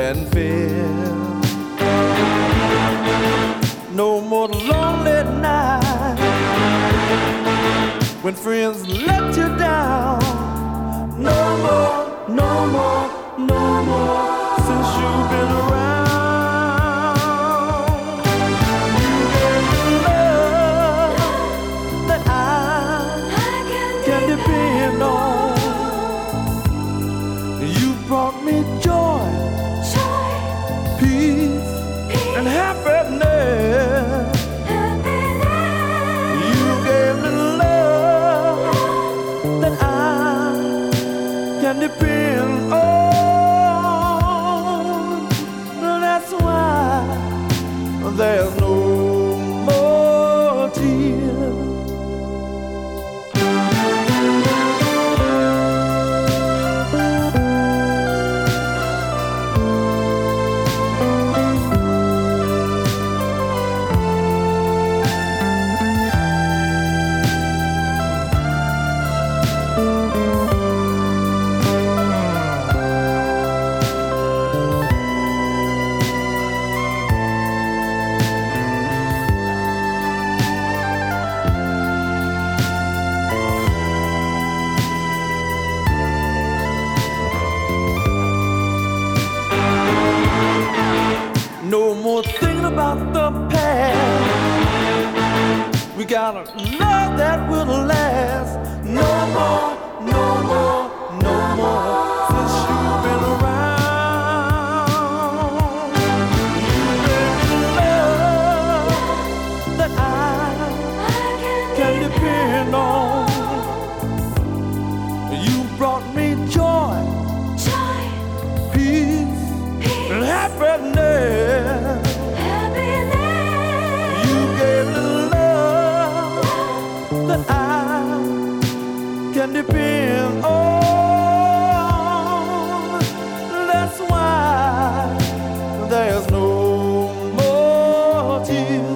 and fear. No more lonely nights when friends let you down. No more, no more, no more since you've been around. You gave me love that I can depend on. You brought me joy, peace, and happiness. You gave me love that I can depend on. That's why there's no more tears. No more thinking about the past. We got a love that will last. No more, no more, no more since you've been around. You gave me love that I can depend on. You brought me joy, peace, and happiness. You gave me love that I can depend on. That's why there's no more tears.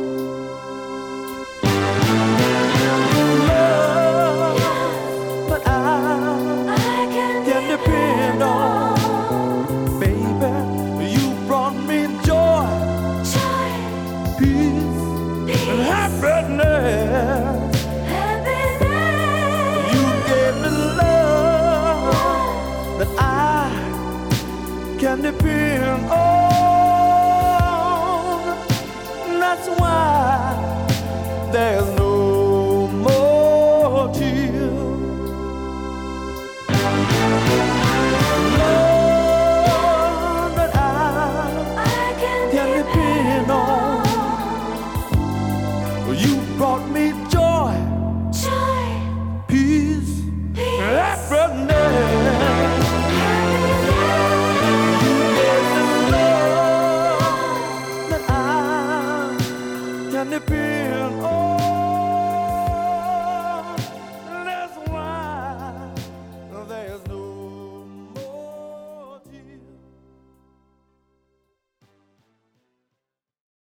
Love that I can depend on. Baby, you brought me joy, peace, and happiness. You gave me love that I can depend on.